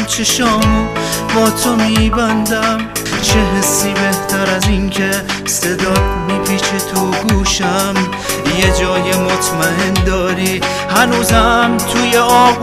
میکنم چشامو با تو میبندم. چه حسی بهتر از این که صدات میپیچه تو گوشم، یه جای مطمئن داری هنوزم توی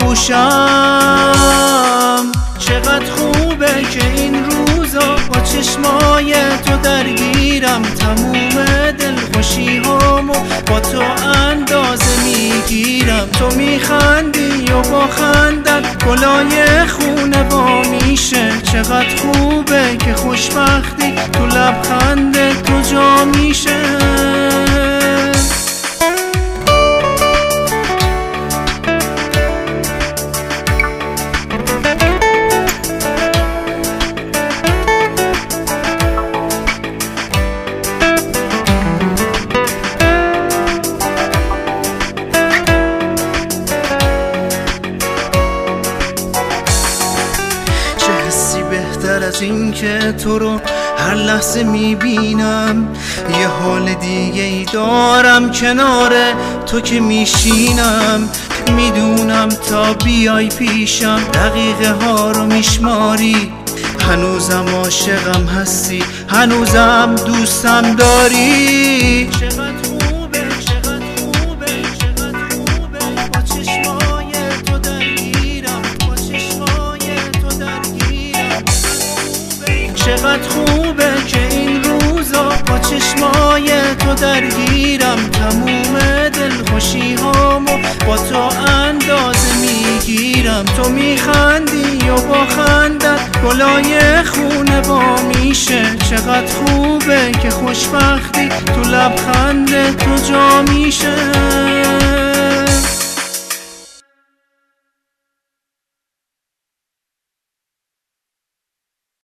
آغوشم. چقدر خوبه که این روزا با چشمای تو درگیرم، تموم دلخوشی‌هامو با تو اندازه میگیرم. تو میخندی و با خندت گلای خونه وا میشه، چقدر خوبه که خوشبختی تو لبخند تو جا میشه. بهتر از این که تو رو هر لحظه میبینم، یه حال دیگه ای دارم کنار تو که میشینم. میدونم تا بیای پیشم دقیقه ها رو میشماری، هنوزم عاشقم هستی، هنوزم دوستم داری. چقدر خوبه، چقدر خوبه، چقدر خوبه با چشمای تو درگیرم، با چشمای تو درگیرم. چقدر خوبه که این روزا با چشمای تو درگیرم، تموم دلخوشی‌هامو با تو اندازه میگیرم. تو میخندی و با خندت گلای خونه وا میشه، چقدر خوبه که خوشبختی تو لبخند تو جا میشه.